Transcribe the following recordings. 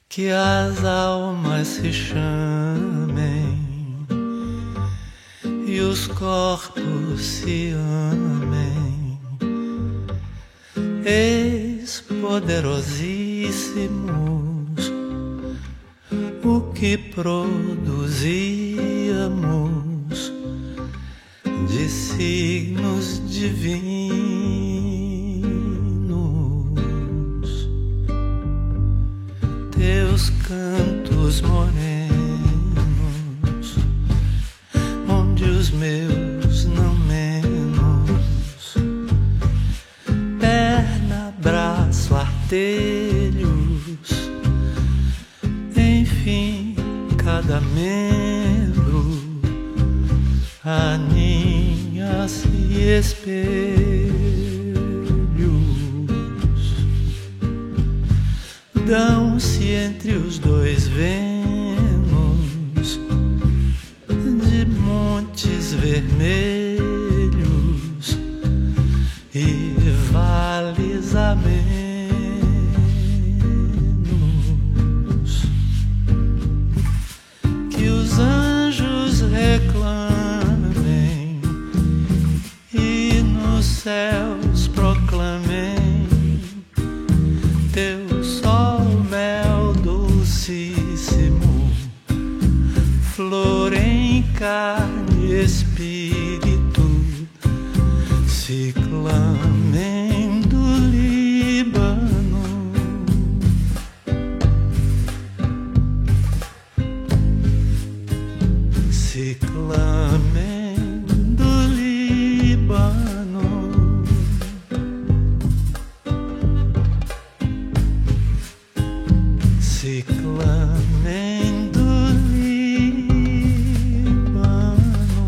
que as almas se chamem e os corpos se amem. Eis poderosíssimos o que produzíamos de signos divinos. Teus cantos morenos, onde os meus não menos, perna, braço, artelhos, enfim, cada membro aninha-se espelhos, dão-se entre os dois Vênus de montes vermelhos e vales amenos, que os anjos reclamem e nos céus proclamem teu sol, mel dulcíssimo, flor em carne e espírito, se clamem do Líbano, se clamem do Líbano, se clamem do Líbano.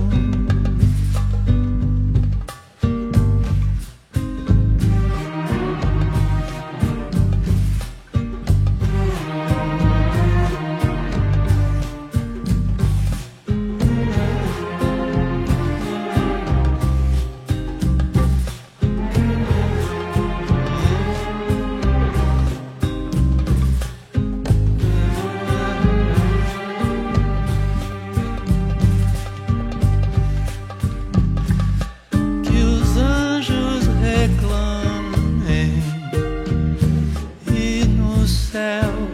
Que os anjos reclamem e no céu